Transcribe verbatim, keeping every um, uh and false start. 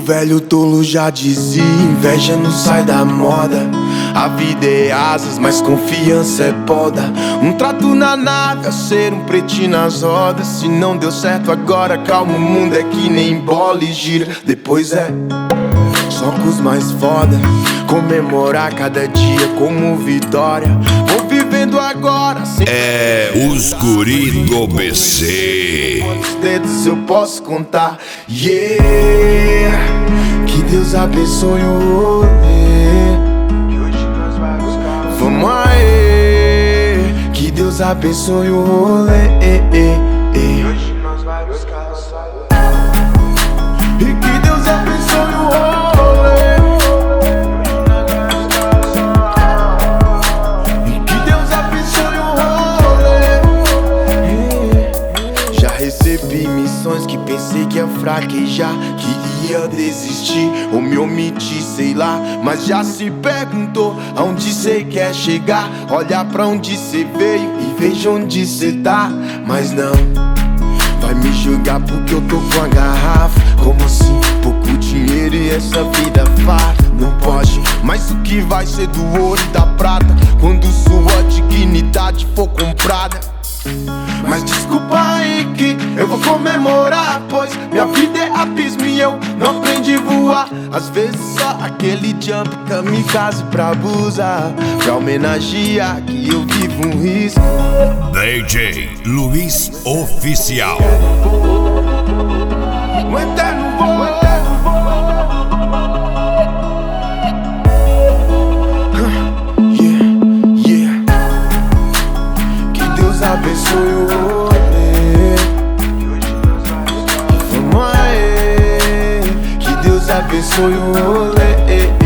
velho tolo já dizia, inveja não sai da moda. A vida é asas, mas confiança é poda. Um trato na nave, a ser um pretinho nas rodas. Se não deu certo agora, calma, o mundo é que nem bola e gira. Depois é só com os mais foda. Comemorar cada dia como vitória. Vou vivendo agora sem... É os guri do B C. Quantos dedos eu posso contar? Yeah, que Deus abençoe o rolê. Vamos aí, que Deus abençoe o rolê. E hoje nós vai buscar o sol. E que Deus abençoe o rolê. E que Deus abençoe o rolê. Já recebi missões que pensei que ia fraquejar, que ia desistir ou me omitir, sei lá. Mas já se perguntou aonde cê quer chegar? Olha pra onde cê veio e veja onde cê tá. Mas não vai me julgar porque eu tô com a garrafa. Como assim? Pouco dinheiro e essa vida farta. Não pode, mas o que vai ser do ouro e da prata quando sua dignidade for comprada? Mas desculpa aí que eu vou comemorar, pois minha vida é abismo e eu não aprendi a voar. Às vezes só aquele jump kamikaze pra abusar, pra homenagear que eu vivo um risco. D J Luiz Oficial. Um eterno voo. Yeah, yeah. Que Deus abençoe o rolê. Vamos aí, que Deus abençoe o rolê.